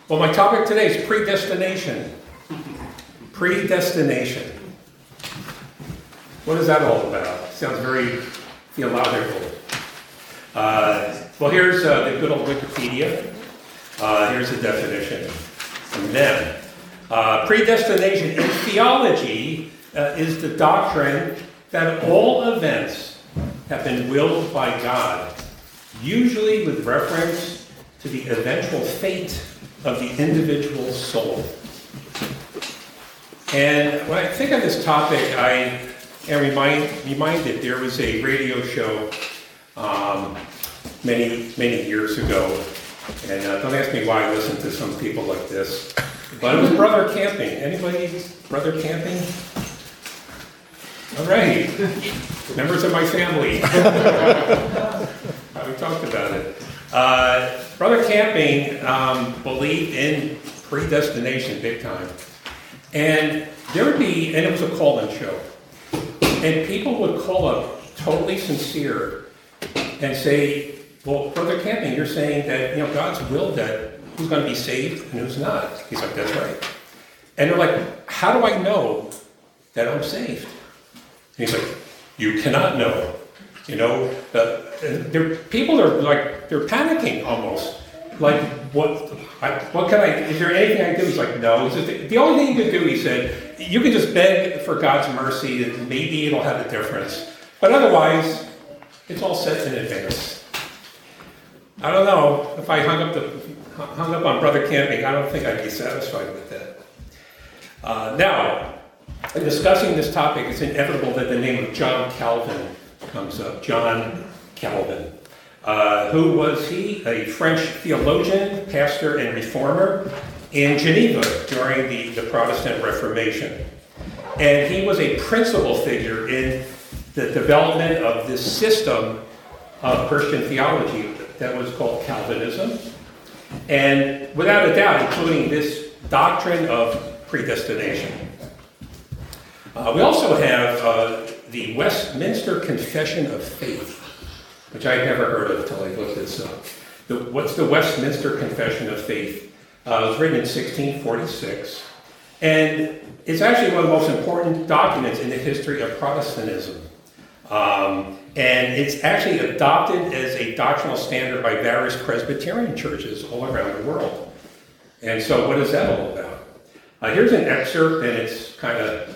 Well, my topic today is predestination. Predestination. What is that all about? Sounds very theological. Well, here's the good old Wikipedia. Here's the definition from them. Predestination in theology is the doctrine that all events have been willed by God, usually with reference to the eventual fate of the individual soul. And when I think of this topic, I am reminded there was a radio show many years ago, and don't ask me why I listen to some people like this, but it was Brother Camping. Anybody Brother Camping? All right, members of my family. We talked about it. Brother Camping believed in predestination big time. And there would be, and it was a call-in show, and people would call up totally sincere and say, well, Brother Camping, you're saying that, God's willed that who's going to be saved and who's not. He's like, that's right. And they're like, how do I know that I'm saved? And he's like, you cannot know. People are like, they're panicking almost. Like, what can is there anything I can do? He's like, no. He said, the only thing you can do, he said, you can just beg for God's mercy and maybe it'll have a difference. But otherwise, it's all set in advance. I don't know. If I hung up on Brother Camping, I don't think I'd be satisfied with that. Now, in discussing this topic, it's inevitable that the name of John Calvin comes up. John Calvin. Who was he? A French theologian, pastor, and reformer in Geneva during the Protestant Reformation. And he was a principal figure in the development of this system of Christian theology that was called Calvinism. And without a doubt, including this doctrine of predestination. We also have the Westminster Confession of Faith, which I'd never heard of until I looked this up. What's the Westminster Confession of Faith? It was written in 1646, and it's actually one of the most important documents in the history of Protestantism. And it's actually adopted as a doctrinal standard by various Presbyterian churches all around the world. And so what is that all about? Here's an excerpt, and it's kind of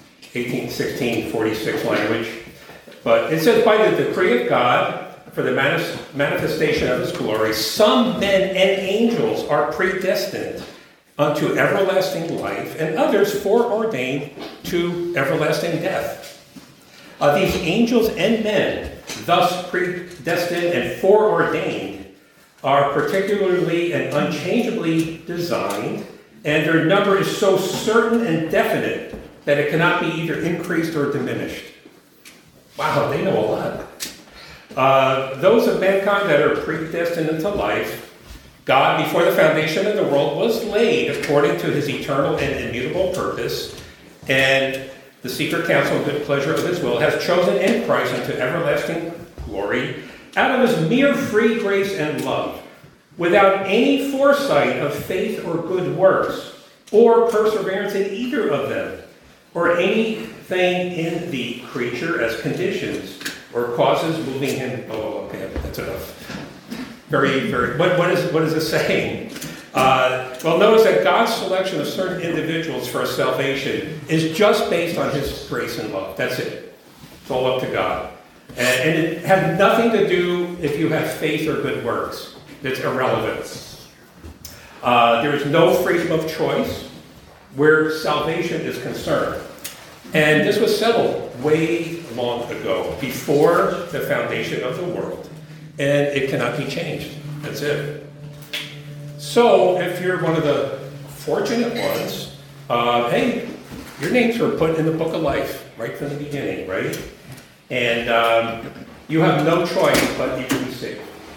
1646 language. But it says, by the decree of God, for the manifestation of his glory, some men and angels are predestined unto everlasting life, and others foreordained to everlasting death. These angels and men, thus predestined and foreordained, are particularly and unchangeably designed, and their number is so certain and definite that it cannot be either increased or diminished. Wow, they know a lot. Those of mankind that are predestined into life, God, before the foundation of the world, was laid according to his eternal and immutable purpose, and the secret counsel and good pleasure of his will, has chosen in Christ unto everlasting glory, out of his mere free grace and love, without any foresight of faith or good works, or perseverance in either of them, or anything in the creature as conditions or causes moving him. Oh, okay, that's enough. Very, very. What is this saying? Well, notice that God's selection of certain individuals for salvation is just based on his grace and love. That's it. It's all up to God. And it has nothing to do if you have faith or good works. It's irrelevant. There is no freedom of choice where salvation is concerned. And this was settled way long ago, before the foundation of the world. And it cannot be changed. That's it. So, if you're one of the fortunate ones, hey, your names were put in the book of life right from the beginning, right? And you have no choice but you can be saved.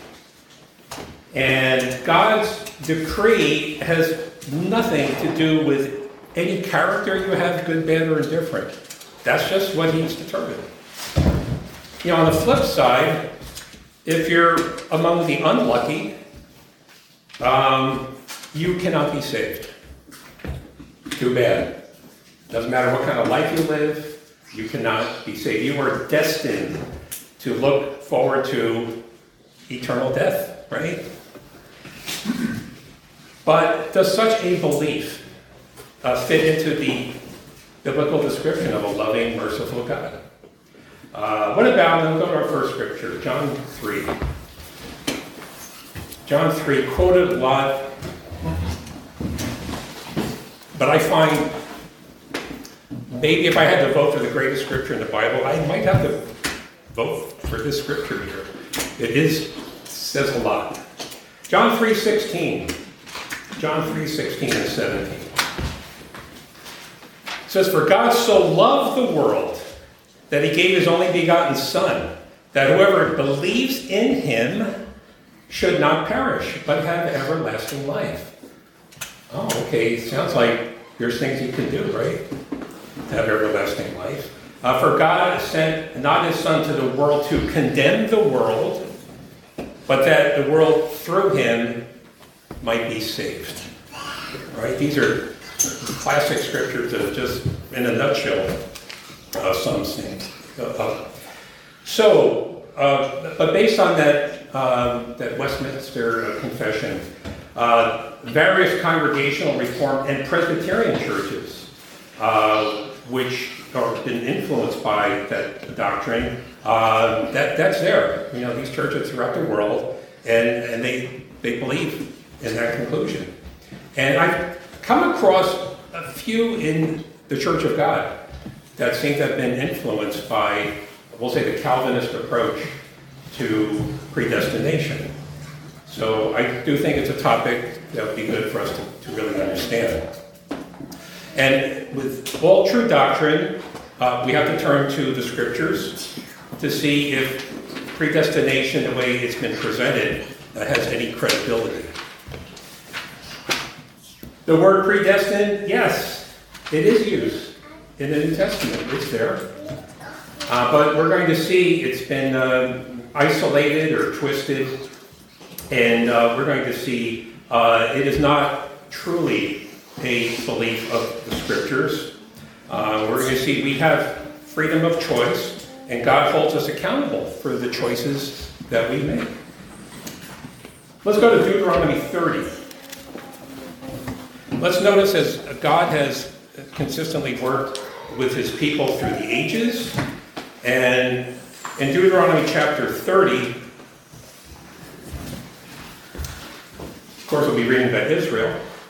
And God's decree has nothing to do with any character you have, good, bad, or indifferent. That's just what he's determined. On the flip side, if you're among the unlucky, you cannot be saved. Too bad. Doesn't matter what kind of life you live, you cannot be saved. You are destined to look forward to eternal death, right? But does such a belief fit into the biblical description of a loving, merciful God? What about, let's go to our first scripture, John 3. John 3, quoted a lot, but I find maybe if I had to vote for the greatest scripture in the Bible, I might have to vote for this scripture here. It says a lot. John 3:16. John 3:16 and 17. It says, "For God so loved the world that he gave his only begotten Son, that whoever believes in him should not perish, but have everlasting life." Oh, okay. Sounds like there's things you can do, right? To have everlasting life. "For God sent not his Son to the world to condemn the world, but that the world through him might be saved." Right? These are classic scriptures that just, in a nutshell, sums things up. So, but based on that Westminster Confession, various Congregational, Reformed, and Presbyterian churches, which have been influenced by that doctrine, that's there. You know, these churches throughout the world, and they believe in that conclusion. And I've come across a few in the Church of God that seem to have been influenced by, we'll say, the Calvinist approach to predestination. So I do think it's a topic that would be good for us to really understand. And with all true doctrine, we have to turn to the scriptures to see if predestination, the way it's been presented, has any credibility. The word predestined, yes, it is used in the New Testament. It's there. But we're going to see it's been isolated or twisted, and we're going to see it is not truly a belief of the scriptures. We're going to see we have freedom of choice, and God holds us accountable for the choices that we make. Let's go to Deuteronomy 30. Let's notice as God has consistently worked with his people through the ages, and in Deuteronomy chapter 30, of course we'll be reading about Israel.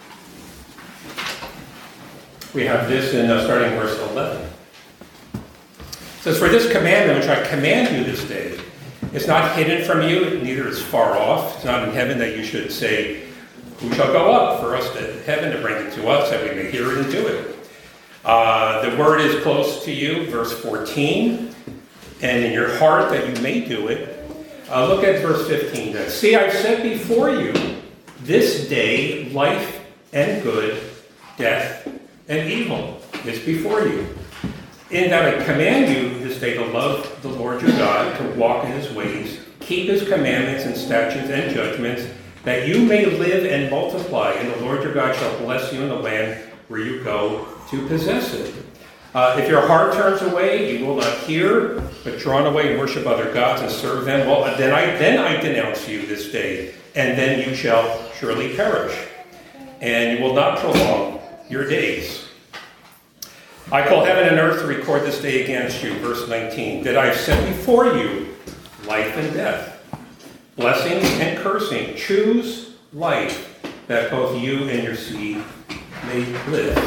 We have this in starting verse 11. It says, "For this commandment which I command you this day, it's not hidden from you, neither is far off. It's not in heaven that you should say, who shall go up for us to heaven to bring it to us, that we may hear it and do it. The word is close to you," verse 14, "and in your heart that you may do it." Look at verse 15 then. "See, I've set before you this day life and good, death and evil is before you. In that I command you this day to love the Lord your God, to walk in his ways, keep his commandments and statutes and judgments, that you may live and multiply, and the Lord your God shall bless you in the land where you go to possess it. If your heart turns away, you will not hear, but drawn away and worship other gods and serve them. Well, then I denounce you this day, and then you shall surely perish, and you will not prolong your days. I call heaven and earth to record this day against you," verse 19, "that I have set before you life and death, blessing and cursing. Choose life, that both you and your seed may live."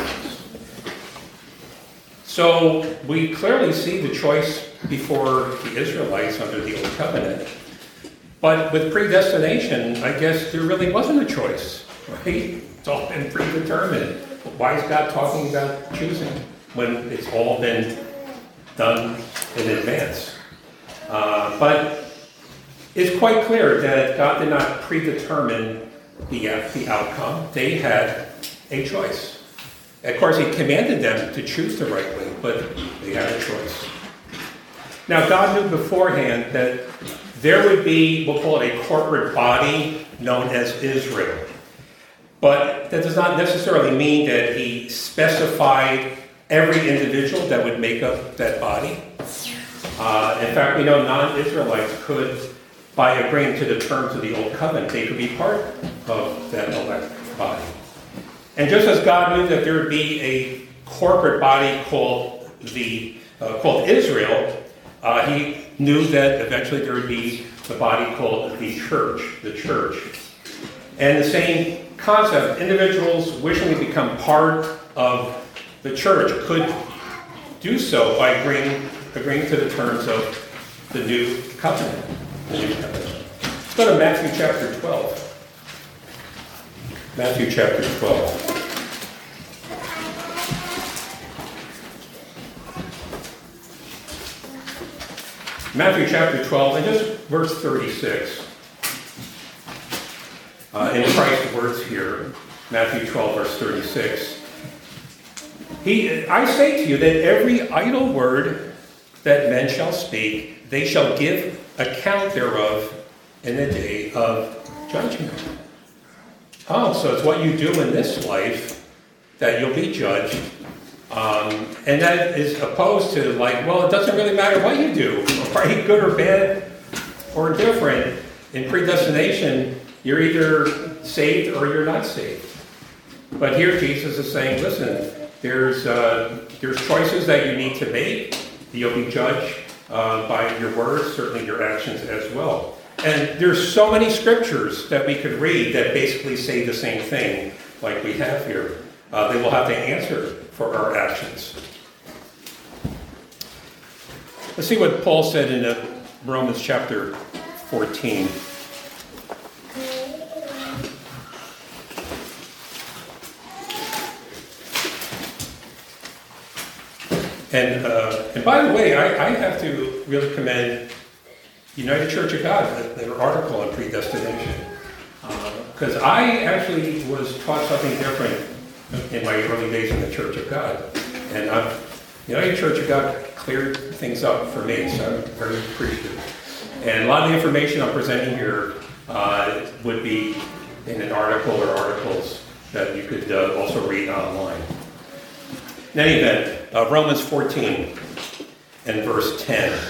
So we clearly see the choice before the Israelites under the Old Covenant. But with predestination, I guess there really wasn't a choice, right? It's all been predetermined. Why is God talking about choosing when it's all been done in advance? But it's quite clear that God did not predetermine the outcome. They had a choice. Of course, he commanded them to choose the right way, but they had a choice. Now, God knew beforehand that there would be, we'll call it a corporate body known as Israel. But that does not necessarily mean that he specified every individual that would make up that body. In fact, we know non-Israelites could, by agreeing to the terms of the Old Covenant, they could be part of that elect body. And just as God knew that there would be a corporate body called Israel, he knew that eventually there would be the body called the church. And the same concept, individuals wishing to become part of the church could do so by agreeing to the terms of the new covenant. Let's go to Matthew chapter 12. Matthew chapter 12. Matthew chapter 12, and just verse 36. In Christ's words here, Matthew 12, verse 36. I say to you that every idle word that men shall speak, they shall give account thereof in the day of judgment. Oh, so it's what you do in this life that you'll be judged. And that is opposed to well, it doesn't really matter what you do, right? Good or bad or different. In predestination, you're either saved or you're not saved. But here Jesus is saying, listen, there's choices that you need to make. You'll be judged by your words, certainly your actions as well. And there's so many scriptures that we could read that basically say the same thing, like we have here. They will have to answer for our actions. Let's see what Paul said in Romans chapter 14. And by the way, I have to really commend United Church of God, their article on predestination. Because I actually was taught something different in my early days in the Church of God. And United Church of God cleared things up for me, so I'm very appreciative. And a lot of the information I'm presenting here would be in an article or articles that you could also read online. In any event, Romans 14 and verse 10.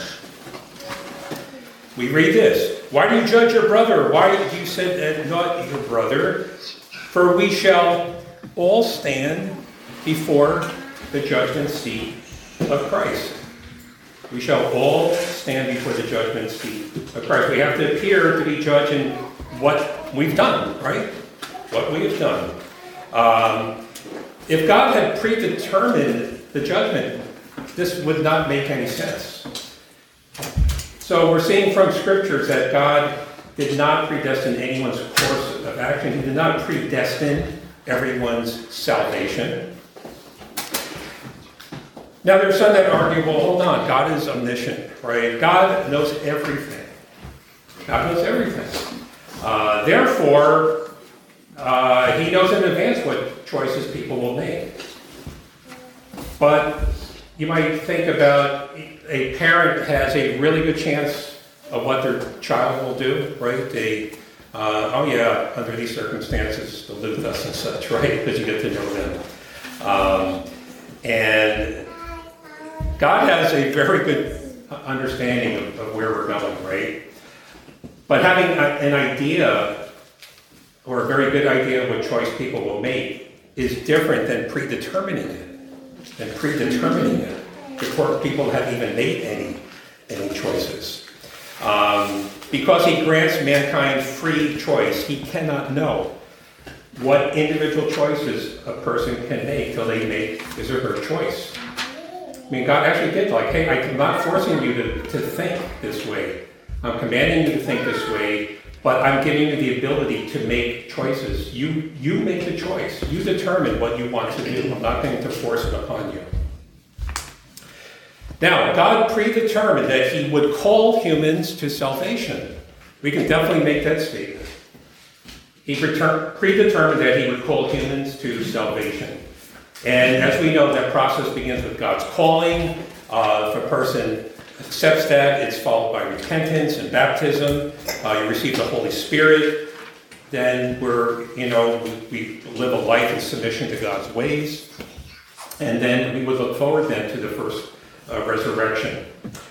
We read this. Why do you judge your brother? Why do you sin and not your brother? For we shall all stand before the judgment seat of Christ. We shall all stand before the judgment seat of Christ. We have to appear to be judging what we've done, right? What we have done. If God had predetermined the judgment, this would not make any sense. So we're seeing from scriptures that God did not predestine anyone's course of action. He did not predestine everyone's salvation. Now there's some that argue, well, hold on, God is omniscient, right? God knows everything. God knows everything. Therefore, he knows in advance what choices people will make. But you might think about a parent has a really good chance of what their child will do, right? They, under these circumstances, they'll live with us and such, right? Because you get to know them. And God has a very good understanding of where we're going, right? But having an idea, or a very good idea of what choice people will make, is different than predetermining it. Before people have even made any choices. Because he grants mankind free choice, he cannot know what individual choices a person can make till they make his or her choice. I mean, God actually did hey, I'm not forcing you to think this way. I'm commanding you to think this way, but I'm giving you the ability to make choices. You make the choice. You determine what you want to do. I'm not going to force it upon you. Now, God predetermined that he would call humans to salvation. We can definitely make that statement. He predetermined that he would call humans to salvation. And as we know, that process begins with God's calling. If a person accepts that, it's followed by repentance and baptism. You receive the Holy Spirit. then we live a life in submission to God's ways. And then we would look forward then to the first resurrection.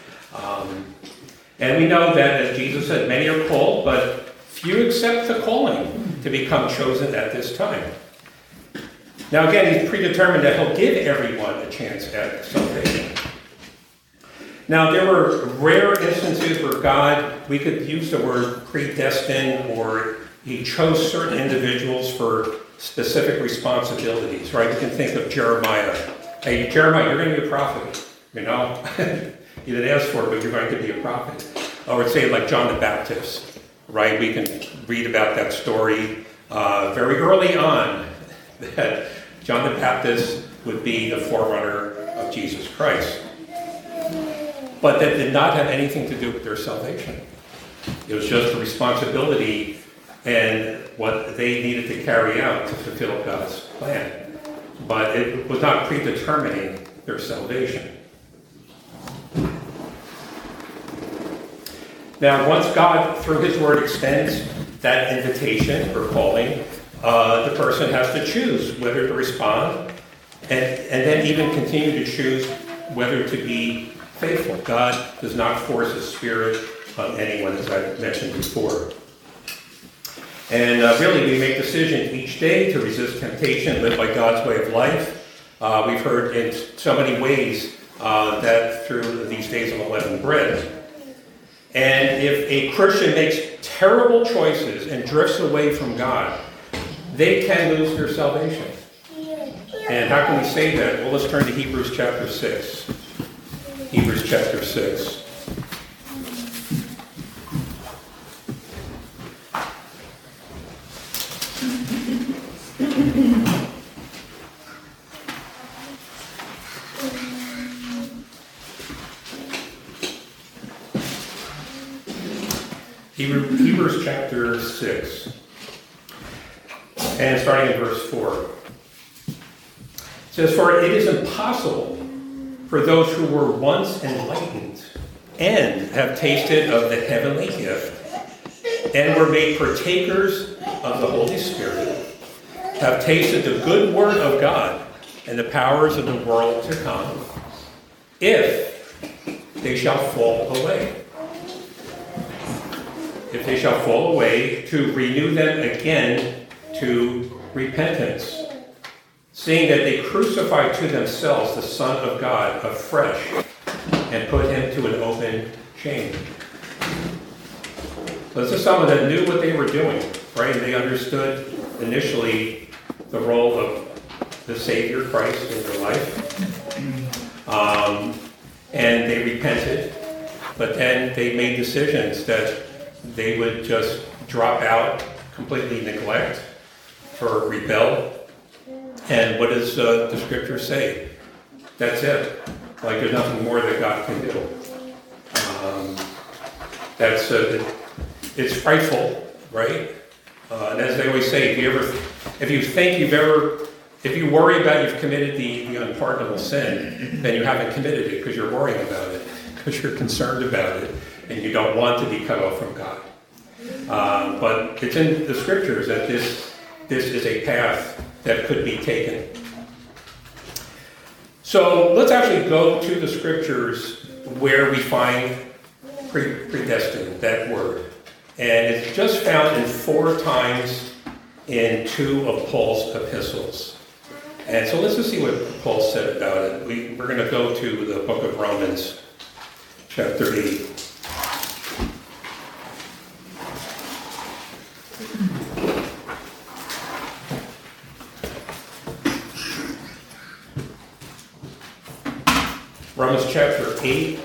And we know that, as Jesus said, many are called, but few accept the calling to become chosen at this time. Now again, he's predetermined that he'll give everyone a chance at salvation. Now there were rare instances where God, we could use the word predestined, or he chose certain individuals for specific responsibilities, right? You can think of Jeremiah. Hey, Jeremiah, you're going to be a prophet, You didn't ask for it, but you're going to be a prophet. Or would say like John the Baptist, right? We can read about that story very early on, that John the Baptist would be the forerunner of Jesus Christ. But that did not have anything to do with their salvation. It was just a responsibility and what they needed to carry out to fulfill God's plan. But it was not predetermining their salvation. Now, once God, through his word, extends that invitation or calling, the person has to choose whether to respond and then even continue to choose whether to be faithful. God does not force his spirit on anyone, as I mentioned before. And really, we make decisions each day to resist temptation, live by God's way of life. We've heard in so many ways that through these days of unleavened bread. And if a Christian makes terrible choices and drifts away from God, they can lose their salvation. And how can we say that? Well, let's turn to Hebrews chapter 6. Hebrews chapter 6. Hebrews chapter 6, and starting in verse 4. It says, "For it is impossible for those who were once enlightened and have tasted of the heavenly gift and were made partakers of the Holy Spirit, have tasted the good word of God and the powers of the world to come, if they shall fall away. If they shall fall away, to renew them again to repentance, seeing that they crucified to themselves the Son of God afresh and put him to an open shame." So this is someone that knew what they were doing, right? They understood initially the role of the Savior Christ in their life. And they repented, but then they made decisions that they would just drop out, completely neglect, or rebel. And what does the scripture say? That's it. Like there's nothing more that God can do. It's frightful, right? And as they always say, if you worry about you've committed the unpardonable sin, then you haven't committed it because you're worrying about it, because you're concerned about it, and you don't want to be cut off from God. But it's in the scriptures that this is a path that could be taken. So let's actually go to the scriptures where we find predestined, that word. And it's just found in 4 times in 2 of Paul's epistles. And so let's just see what Paul said about it. We're going to go to the book of Romans, chapter 8. Romans chapter 8,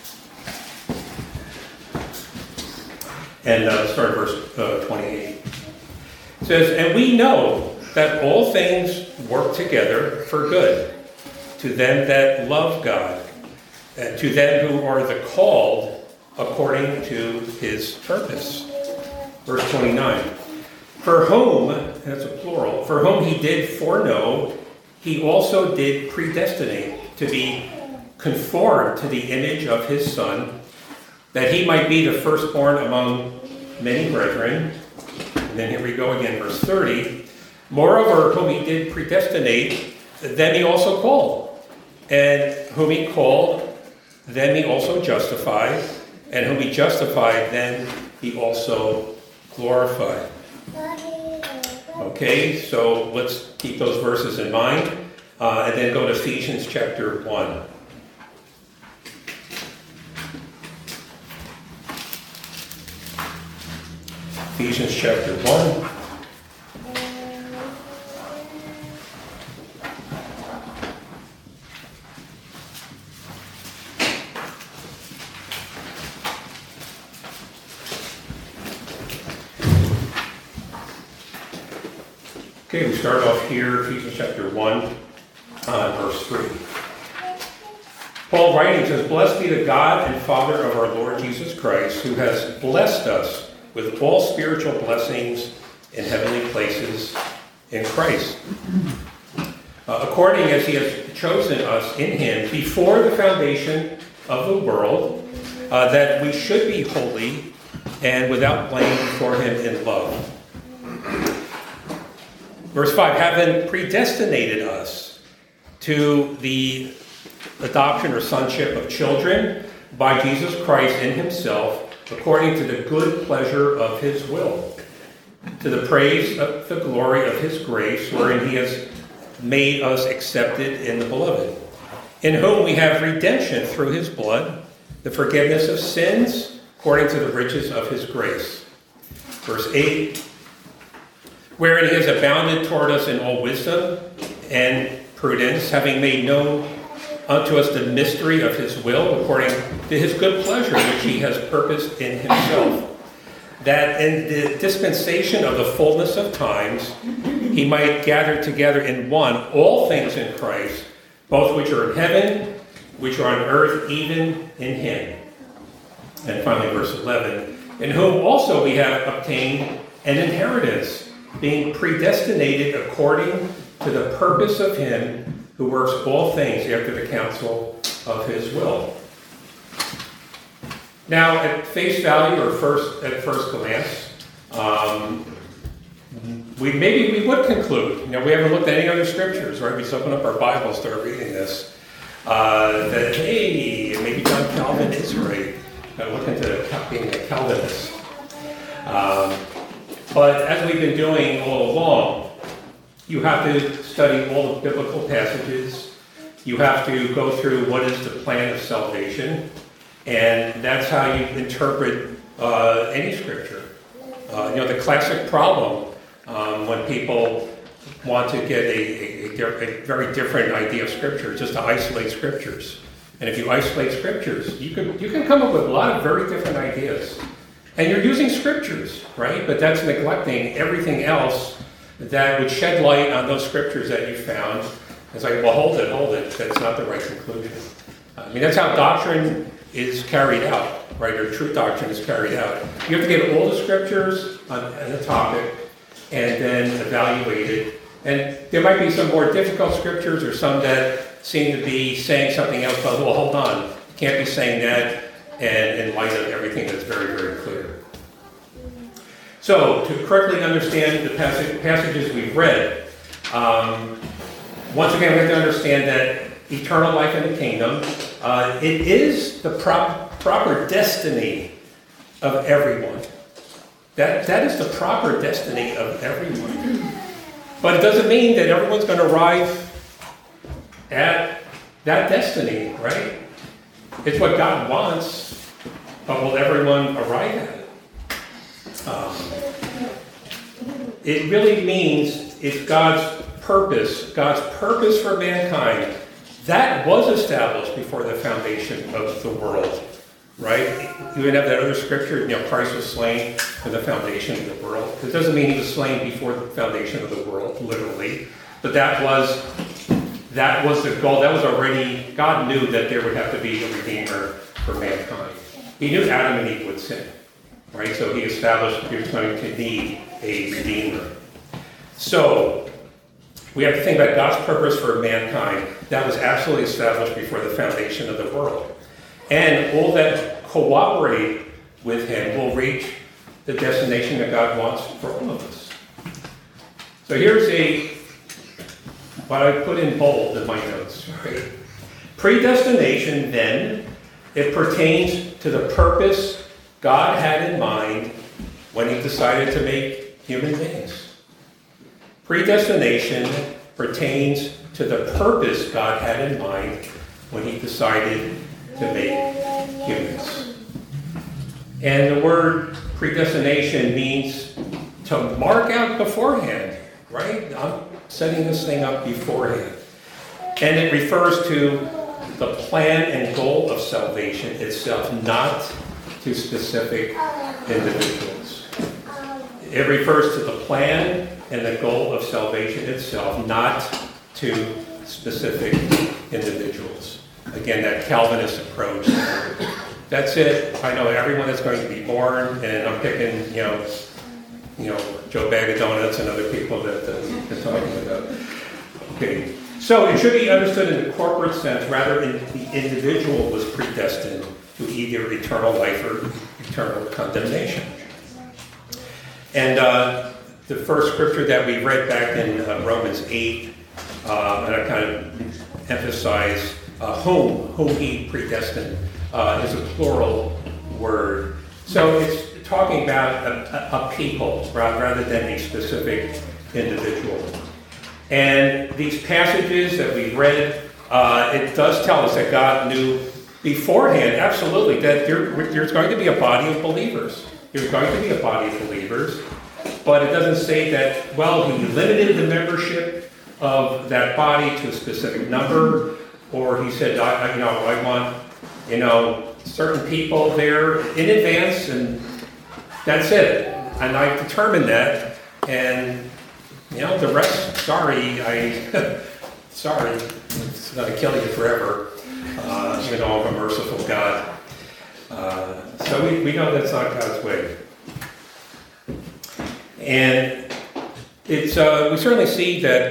and start verse 28. It says, "And we know that all things work together for good, to them that love God, and to them who are the called according to his purpose." Verse 29. "For whom," and that's a plural, "for whom he did foreknow, he also did predestinate to be conformed to the image of his Son, that he might be the firstborn among many brethren. And then here we go again, verse 30. Moreover, whom he did predestinate, then he also called. And whom he called, then he also justified. And whom he justified, then he also glorified. Okay, so let's keep those verses in mind. And then go to Ephesians chapter 1. Ephesians chapter 1. Okay, we start off here, Ephesians chapter 1, verse 3. Paul writing says, "Blessed be the God and Father of our Lord Jesus Christ, who has blessed us with all spiritual blessings in heavenly places in Christ, according as he has chosen us in him before the foundation of the world, that we should be holy and without blame before him in love." Verse 5, having predestinated us to the adoption or sonship of children by Jesus Christ in himself, according to the good pleasure of his will, to the praise of the glory of his grace, wherein he has made us accepted in the beloved, in whom we have redemption through his blood, the forgiveness of sins, according to the riches of his grace. Verse 8, wherein he has abounded toward us in all wisdom and prudence, having made known unto us the mystery of his will, according to his good pleasure, which he has purposed in himself, that in the dispensation of the fullness of times he might gather together in one all things in Christ, both which are in heaven, which are on earth, even in him. And finally, verse 11, in whom also we have obtained an inheritance, being predestinated according to the purpose of him who works all things after the counsel of his will. Now, at face value, or at first glance, we would conclude, we haven't looked at any other scriptures, right? We just open up our Bibles, start reading this, that, hey, maybe John Calvin is right. Look into being a Calvinist. But as we've been doing all along, you have to study all the biblical passages. You have to go through what is the plan of salvation. And that's how you interpret any scripture. The classic problem when people want to get a very different idea of scripture, just to isolate scriptures. And if you isolate scriptures, you can come up with a lot of very different ideas. And you're using scriptures, right? But that's neglecting everything else that would shed light on those scriptures that you found. It's like, well, hold it. That's not the right conclusion. That's how doctrine is carried out, right? Or true doctrine is carried out. You have to get all the scriptures on the topic and then evaluate it. And there might be some more difficult scriptures or some that seem to be saying something else, but well, hold on. You can't be saying that and in light of everything that's very, very clear. So, to correctly understand the passages we've read, once again we have to understand that eternal life in the kingdom, it is the proper destiny of everyone. That is the proper destiny of everyone. But it doesn't mean that everyone's going to arrive at that destiny, right? It's what God wants, but will everyone arrive at it? It really means it's God's purpose for mankind. That was established before the foundation of the world, right? You even have that other scripture, Christ was slain for the foundation of the world. It doesn't mean he was slain before the foundation of the world, literally. But that was the goal. That was already, God knew that there would have to be a redeemer for mankind. He knew Adam and Eve would sin, right? So he established he was going to need a redeemer. So we have to think about God's purpose for mankind. That was absolutely established before the foundation of the world. And all that cooperate with him will reach the destination that God wants for all of us. So here's what I put in bold in my notes, right? Predestination, then, it pertains to the purpose God had in mind when he decided to make human beings. Predestination pertains to the purpose God had in mind when he decided to make humans. And the word predestination means to mark out beforehand, right? I'm setting this thing up beforehand. And it refers to the plan and goal of salvation itself, not to specific individuals. It refers to the plan and the goal of salvation itself, not to specific individuals. Again, that Calvinist approach. That's it. I know everyone is going to be born, and I'm picking, Joe Bag of Donuts and other people that they're talking about. Okay. So it should be understood in the corporate sense, rather than the individual was predestined to either eternal life or eternal condemnation. And the first scripture that we read back in Romans 8, and I kind of emphasize whom he predestined, is a plural word. So it's talking about a people rather than a specific individual. And these passages that we read, it does tell us that God knew beforehand, absolutely, that there's going to be a body of believers. There's going to be a body of believers, but it doesn't say that, well, he limited the membership of that body to a specific number, or he said, I want, certain people there in advance, and that's it. And I determined that, and the rest, sorry, sorry, it's going to kill you forever, even though I'm a merciful God. So we know that's not God's way. And it's we certainly see that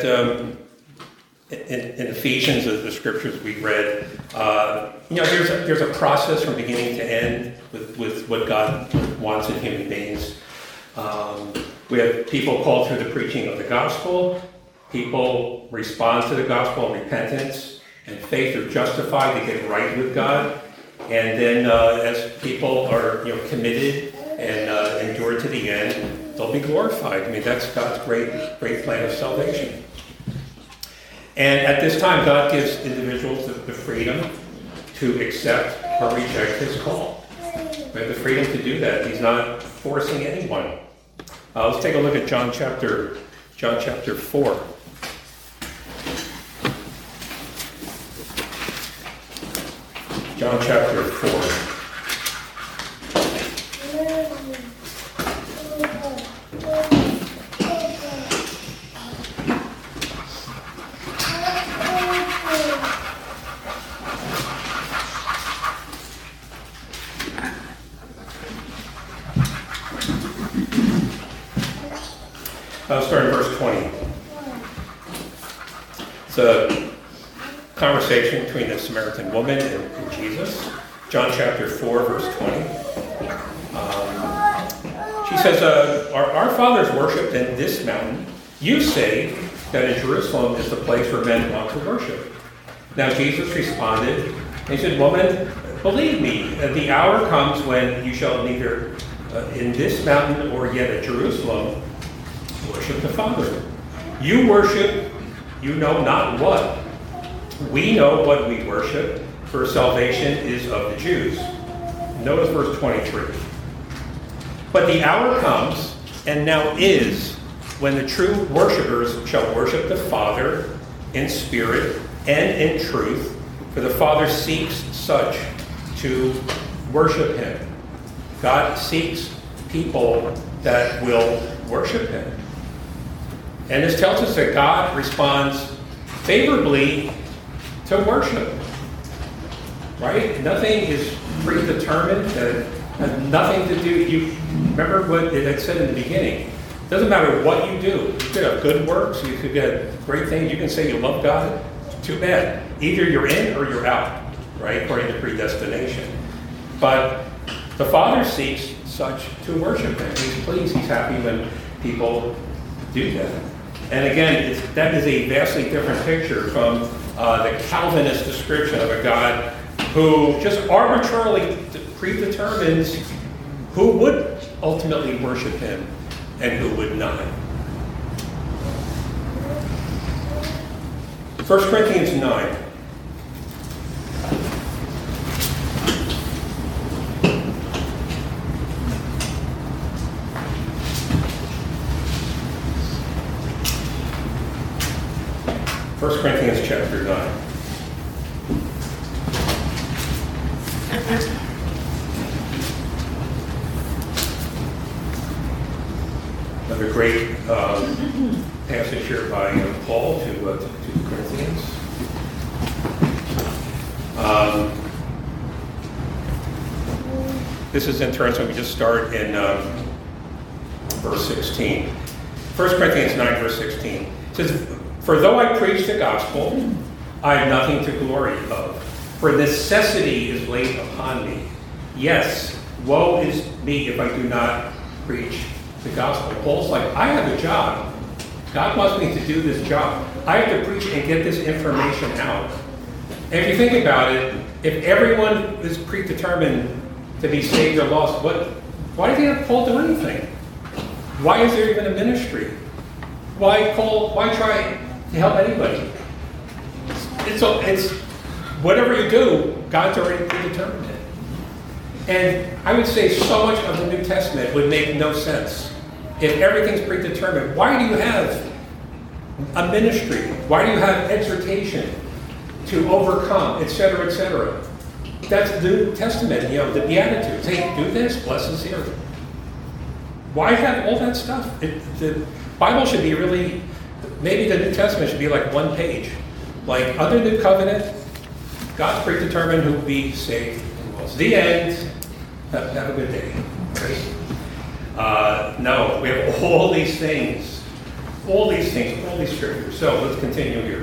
in Ephesians, the scriptures we read, there's a process from beginning to end with what God wants in human beings. We have people called through the preaching of the gospel. People respond to the gospel in repentance and faith. They're justified to get right with God. And then as people are committed and endure to the end, they'll be glorified. I mean, that's God's great plan of salvation. And at this time, God gives individuals the freedom to accept or reject his call. We have the freedom to do that. He's not forcing anyone. Let's take a look at John chapter 4. John chapter 4. I'll start in verse 20. It's a conversation between the Samaritan woman and Jesus. John chapter 4, verse 20. She says, our fathers worshipped in this mountain. You say that in Jerusalem is the place where men want to worship. Now Jesus responded, and he said, woman, believe me, the hour comes when you shall neither in this mountain or yet at Jerusalem worship the Father. You worship, you know not what. We know what we worship, for salvation is of the Jews. Notice verse 23. But the hour comes, and now is, when the true worshipers shall worship the Father in spirit and in truth, for the Father seeks such to worship him. God seeks people that will worship him. And this tells us that God responds favorably to worship. Right? Nothing is predetermined. That has nothing to do. You remember what it had said in the beginning. It doesn't matter what you do. You could have good works. You could get great things. You can say you love God. Too bad. Either you're in or you're out. Right? According to predestination. But the Father seeks such to worship him. He's pleased, he's happy when people do that. And again, that is a vastly different picture from the Calvinist description of a God who just arbitrarily predetermines who would ultimately worship him and who would not. 1 Corinthians 9. First Corinthians chapter 9. Another great passage here by Paul to the Corinthians. This is interesting. We just start in verse 16. 1 Corinthians 9, verse 16. It says, "For though I preach the gospel, I have nothing to glory of, for necessity is laid upon me. Yes, woe is me if I do not preach the gospel." Paul's like, I have a job. God wants me to do this job. I have to preach and get this information out. And if you think about it, if everyone is predetermined to be saved or lost, why did he have Paul do anything? Why is there even a ministry? Why try to help anybody? It's whatever you do, God's already predetermined it. And I would say so much of the New Testament would make no sense. If everything's predetermined, why do you have a ministry? Why do you have exhortation to overcome, etc., etc.? That's the New Testament, the Beatitudes. Hey, do this, blessings here. Why have all that stuff? The Bible should be really, maybe the New Testament should be like one page. Like, under the covenant, God's predetermined who will be saved and lost. The end. Have a good day. No, we have all these things. All these scriptures. So let's continue here.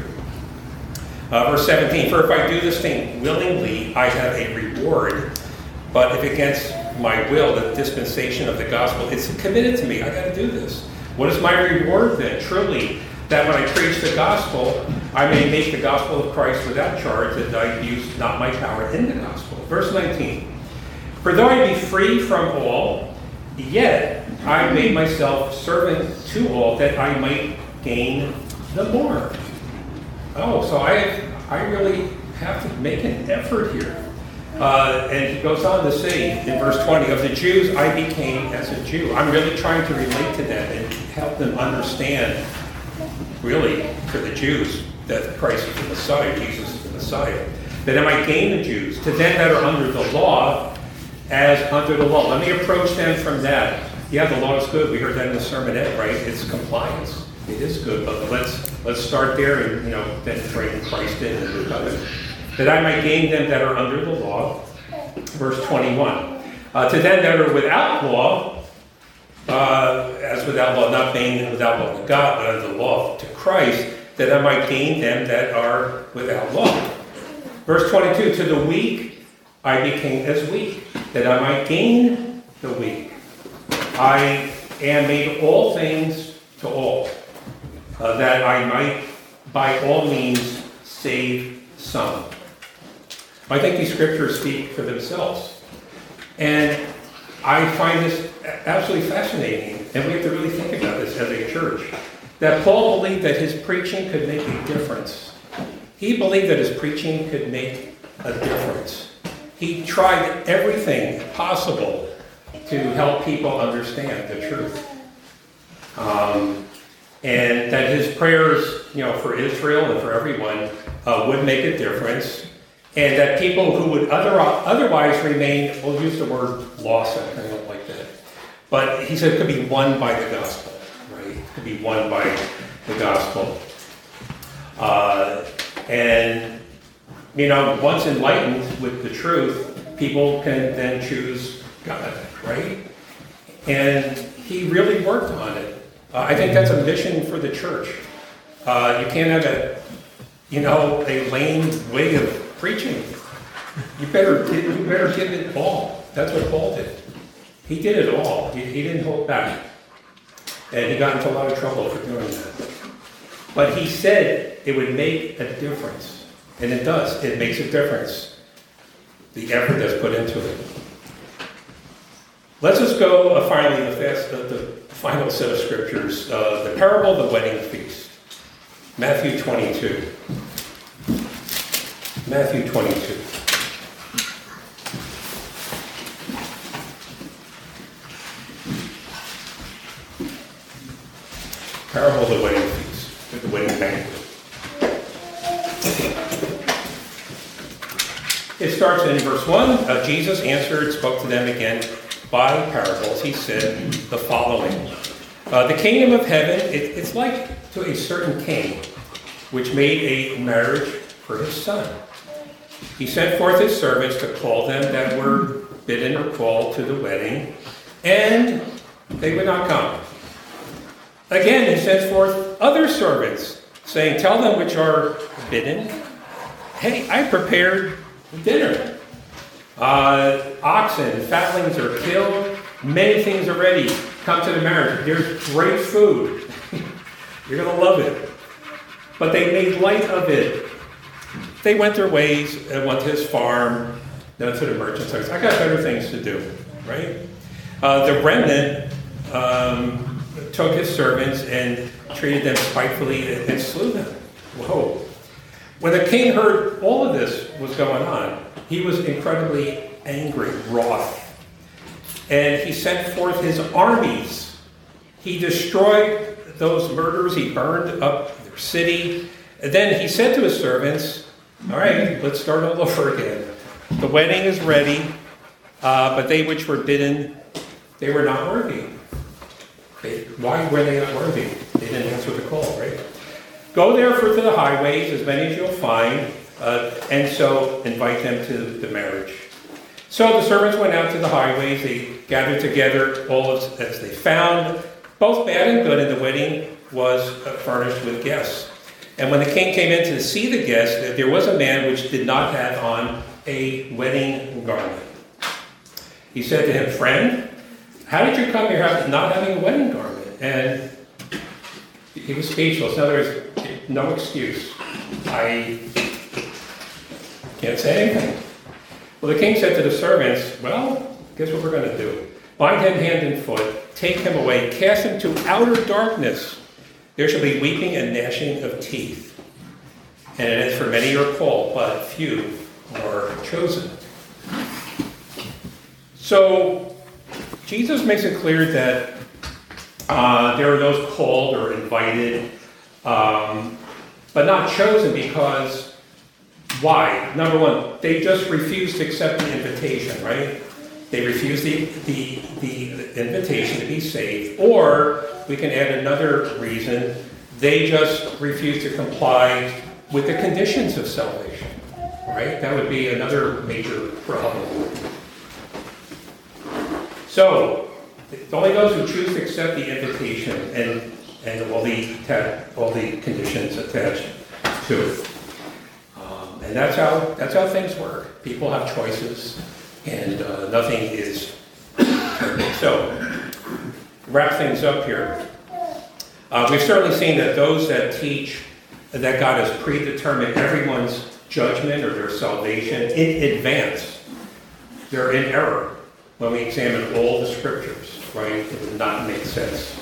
Verse 17, "For if I do this thing willingly, I have a reward. But if against my will, the dispensation of the gospel, it's committed to me. I got to do this. What is my reward then? Truly, that when I preach the gospel, I may make the gospel of Christ without charge, that I use not my power in the gospel." Verse 19, "For though I be free from all, yet I made myself servant to all, that I might gain the more." Oh, so I really have to make an effort here. And he goes on to say in verse 20, "Of the Jews I became as a Jew." I'm really trying to relate to them and help them understand, really, for the Jews, that Christ is the Messiah, Jesus is the Messiah. "That I might gain the Jews, to them that are under the law, as under the law." Let me approach them from that. Yeah, the law is good. We heard that in the sermonette, right? It's compliance. It is good, but let's start there and then bring Christ in the new covenant. "That I might gain them that are under the law." Verse 21. "To them that are without law, as without law, not being without law to God, but under the law to Christ, that I might gain them that are without law." Verse 22. "To the weak I became as weak, that I might gain the weak. I am made all things to all, that I might by all means save some." I think these scriptures speak for themselves. And I find this absolutely fascinating, and we have to really think about this as a church, that Paul believed that his preaching could make a difference. He believed that his preaching could make a difference. He tried everything possible to help people understand the truth. And that his prayers, for Israel and for everyone, would make a difference. And that people who would otherwise remain, we'll use the word lost, I don't like that. But he said it could be won by the gospel, right? It could be won by the gospel. And once enlightened with the truth, people can then choose God, right? And he really worked on it. I think that's a mission for the church. You can't have a lame way of preaching. You better give it all. That's what Paul did. He did it all. He didn't hold back. And he got into a lot of trouble for doing that. But he said it would make a difference. And it does. It makes a difference. The effort that's put into it. Let's just go finally the final set of scriptures. The parable of the wedding feast. Matthew 22. Matthew 22. Parable of the wedding feast, the wedding banquet. It starts in verse 1. Jesus answered, spoke to them again by parables. He said the following. The kingdom of heaven, it's like to a certain king, which made a marriage for his son. He sent forth his servants to call them that were bidden or called to the wedding, and they would not come. Again, he sent forth other servants, saying, tell them which are bidden, hey, I prepared dinner. Oxen, fatlings are killed, many things are ready. Come to the marriage. There's great food. You're going to love it. But they made light of it. They went their ways and went to his farm, then to the merchant's house. I got better things to do, right? The remnant took his servants and treated them spitefully and slew them. Whoa. When the king heard all of this was going on, he was incredibly angry, wroth. And he sent forth his armies. He destroyed those murderers. He burned up their city. And then he said to his servants, all right, let's start all over again. The wedding is ready, but they which were bidden, they were not worthy. Why were they not worthy? They didn't answer the call, right? Go therefore to the highways, as many as you'll find, and so invite them to the marriage. So the servants went out to the highways. They gathered together all as they found, both bad and good, and the wedding was furnished with guests. And when the king came in to see the guests, there was a man which did not have on a wedding garment. He said to him, friend, how did you come here not having a wedding garment? And he was speechless. In other words, no excuse. I can't say anything. Well, the king said to the servants, well, guess what we're going to do? Bind him hand and foot, take him away, cast him to outer darkness. There shall be weeping and gnashing of teeth. And it is for many are called, but few are chosen. So, Jesus makes it clear that there are those called or invited, but not chosen because, why? Number one, they just refused to accept the invitation, right? They refused the invitation to be saved. Or, we can add another reason, they just refused to comply with the conditions of salvation, right? That would be another major problem. So, it's only those who choose to accept the invitation and all the conditions attached to it. And that's how things work. People have choices, and nothing is perfect. So, wrap things up here. We've certainly seen that those that teach that God has predetermined everyone's judgment or their salvation in advance, they're in error. When we examine all the scriptures, right, it would not make sense.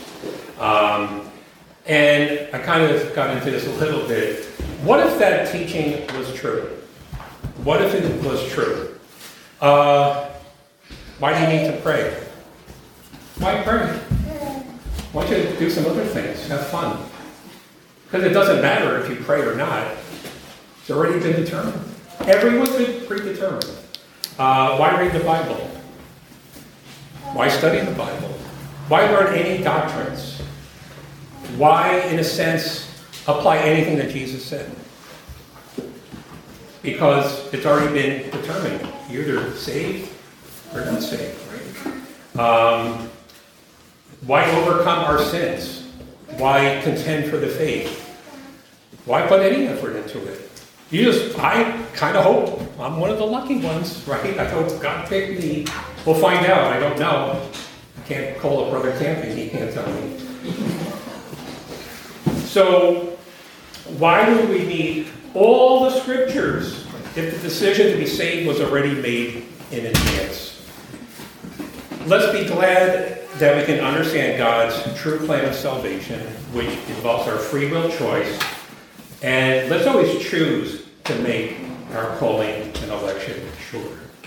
And I kind of got into this a little bit. What if that teaching was true? What if it was true? Why do you need to pray? Why pray? Why don't you do some other things? Have fun. Because it doesn't matter if you pray or not. It's already been determined. Everyone's been predetermined. Why read the Bible? Why study the Bible? Why learn any doctrines? Why, in a sense, apply anything that Jesus said? Because it's already been determined. You're either saved or not saved, right? Why overcome our sins? Why contend for the faith? Why put any effort into it? I kind of hope I'm one of the lucky ones, right? I hope God picked me. We'll find out. I don't know. I can't call a brother camping. He can't tell me. So, why do we need all the scriptures if the decision to be saved was already made in advance? Let's be glad that we can understand God's true plan of salvation, which involves our free will choice. And let's always choose to make our calling and election sure.